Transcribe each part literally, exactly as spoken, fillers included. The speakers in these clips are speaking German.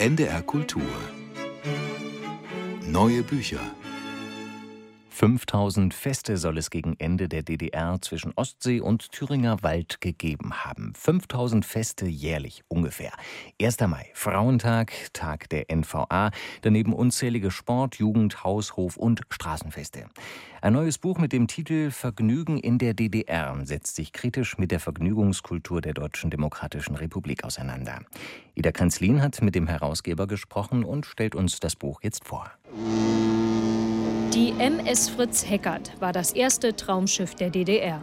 N D R Kultur. Neue Bücher. fünftausend Feste soll es gegen Ende der D D R zwischen Ostsee und Thüringer Wald gegeben haben. fünftausend Feste jährlich ungefähr. erster Mai, Frauentag, Tag der N V A, daneben unzählige Sport-, Jugend-, Haus-, Hof- und Straßenfeste. Ein neues Buch mit dem Titel »Vergnügen in der D D R« setzt sich kritisch mit der Vergnügungskultur der Deutschen Demokratischen Republik auseinander. Ida Kanzlin hat mit dem Herausgeber gesprochen und stellt uns das Buch jetzt vor. Die M S Fritz Heckert war das erste Traumschiff der D D R.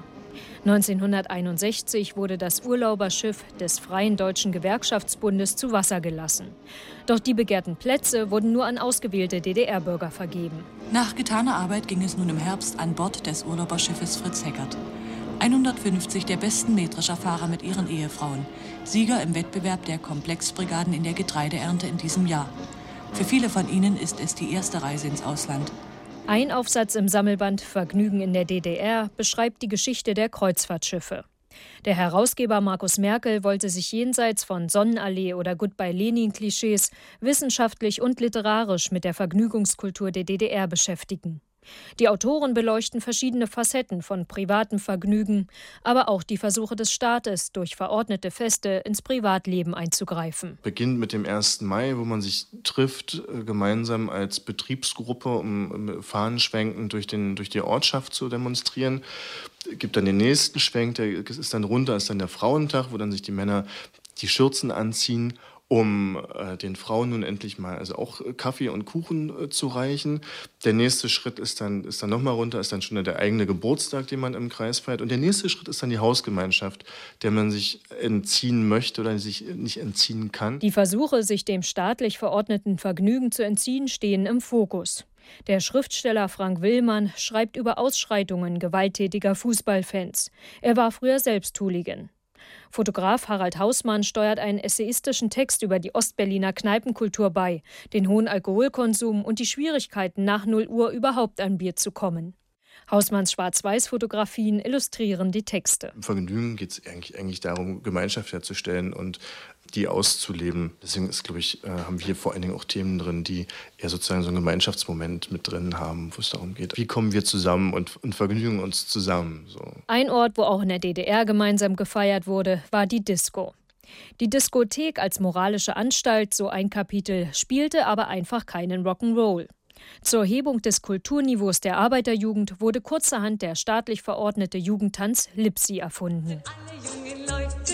neunzehnhunderteinundsechzig wurde das Urlauberschiff des Freien Deutschen Gewerkschaftsbundes zu Wasser gelassen. Doch die begehrten Plätze wurden nur an ausgewählte D D R-Bürger vergeben. Nach getaner Arbeit ging es nun im Herbst an Bord des Urlauberschiffes Fritz Heckert. hundertfünfzig der besten metrischer Fahrer mit ihren Ehefrauen. Sieger im Wettbewerb der Komplexbrigaden in der Getreideernte in diesem Jahr. Für viele von ihnen ist es die erste Reise ins Ausland. Ein Aufsatz im Sammelband »Vergnügen in der D D R« beschreibt die Geschichte der Kreuzfahrtschiffe. Der Herausgeber Markus Merkel wollte sich jenseits von Sonnenallee- oder Goodbye-Lenin-Klischees wissenschaftlich und literarisch mit der Vergnügungskultur der D D R beschäftigen. Die Autoren beleuchten verschiedene Facetten von privatem Vergnügen, aber auch die Versuche des Staates, durch verordnete Feste ins Privatleben einzugreifen. Beginnt mit dem ersten Mai, wo man sich trifft, gemeinsam als Betriebsgruppe, um Fahnenschwenken durch, den, durch die Ortschaft zu demonstrieren. Gibt dann den nächsten Schwenk, der ist dann runter, ist dann der Frauentag, wo dann sich die Männer die Schürzen anziehen, um äh, den Frauen nun endlich mal also auch Kaffee und Kuchen äh, zu reichen. Der nächste Schritt ist dann, ist dann nochmal runter, ist dann schon der eigene Geburtstag, den man im Kreis feiert. Und der nächste Schritt ist dann die Hausgemeinschaft, der man sich entziehen möchte oder sich nicht entziehen kann. Die Versuche, sich dem staatlich verordneten Vergnügen zu entziehen, stehen im Fokus. Der Schriftsteller Frank Willmann schreibt über Ausschreitungen gewalttätiger Fußballfans. Er war früher selbst Hooligan. Fotograf Harald Hausmann steuert einen essayistischen Text über die Ostberliner Kneipenkultur bei, den hohen Alkoholkonsum und die Schwierigkeiten, nach null Uhr überhaupt an Bier zu kommen. Hausmanns Schwarz-Weiß-Fotografien illustrieren die Texte. Im Vergnügen geht es eigentlich, eigentlich darum, Gemeinschaft herzustellen und die auszuleben. Deswegen ist, glaube ich, äh, haben wir hier vor allen Dingen auch Themen drin, die eher sozusagen so einen Gemeinschaftsmoment mit drin haben, wo es darum geht, wie kommen wir zusammen und, und vergnügen uns zusammen. So. Ein Ort, wo auch in der D D R gemeinsam gefeiert wurde, war die Disco. Die Diskothek als moralische Anstalt, so ein Kapitel, spielte aber einfach keinen Rock'n'Roll. Zur Hebung des Kulturniveaus der Arbeiterjugend wurde kurzerhand der staatlich verordnete Jugendtanz Lipsi erfunden. Alle jungen Leute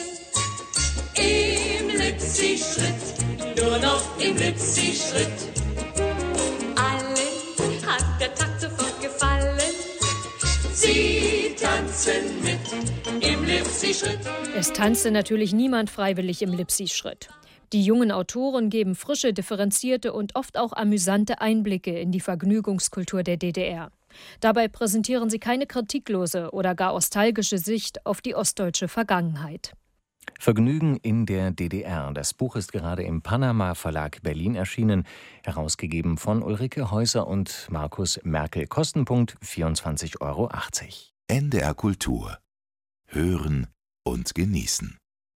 im Lipsi-Schritt, nur noch im Lipsi-Schritt. Allen hat der Takt sofort gefallen, sie tanzen mit im Lipsi-Schritt. Es tanzte natürlich niemand freiwillig im Lipsi-Schritt. Die jungen Autoren geben frische, differenzierte und oft auch amüsante Einblicke in die Vergnügungskultur der D D R. Dabei präsentieren sie keine kritiklose oder gar nostalgische Sicht auf die ostdeutsche Vergangenheit. Vergnügen in der D D R. Das Buch ist gerade im Panama Verlag Berlin erschienen, herausgegeben von Ulrike Häuser und Markus Merkel. Kostenpunkt vierundzwanzig Euro achtzig. N D R Kultur. Hören und genießen.